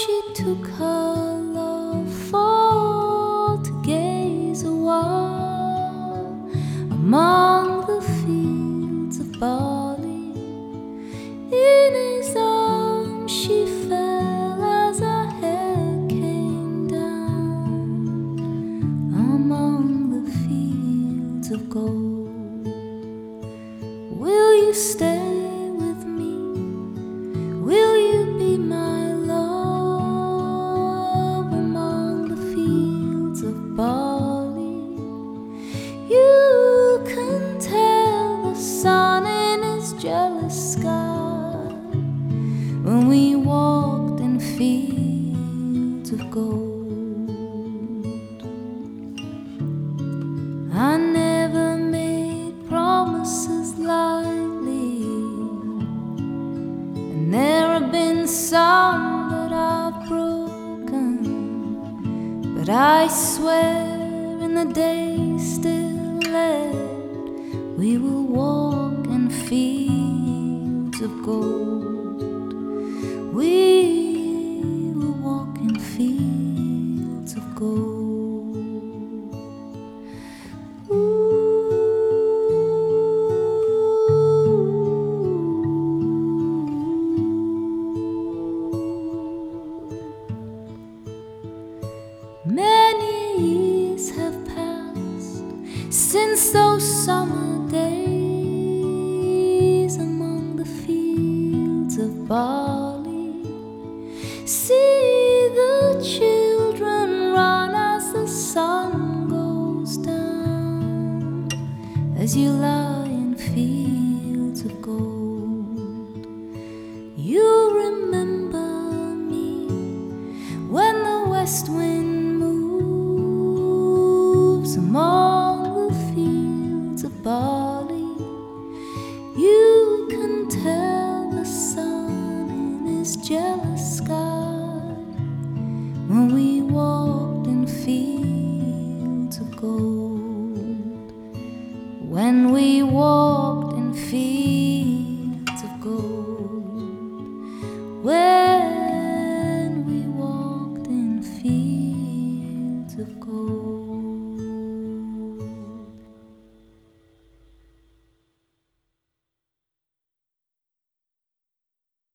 she took her love for to gaze a while among the fields of barley. In his arms she fell as her hair came down among the fields of gold. Will you stay with me? Will you be my love among the fields of barley? You can tell the sun in his jealous sky when we walked in fields of gold. I never made promises lightly, and there have been some that I've broken, but I swear in the day still left we will walk in fields of gold. We will walk in fields of gold. Many years have passed since those summer days among the fields of barley. See the children run as the sun goes down, as you lie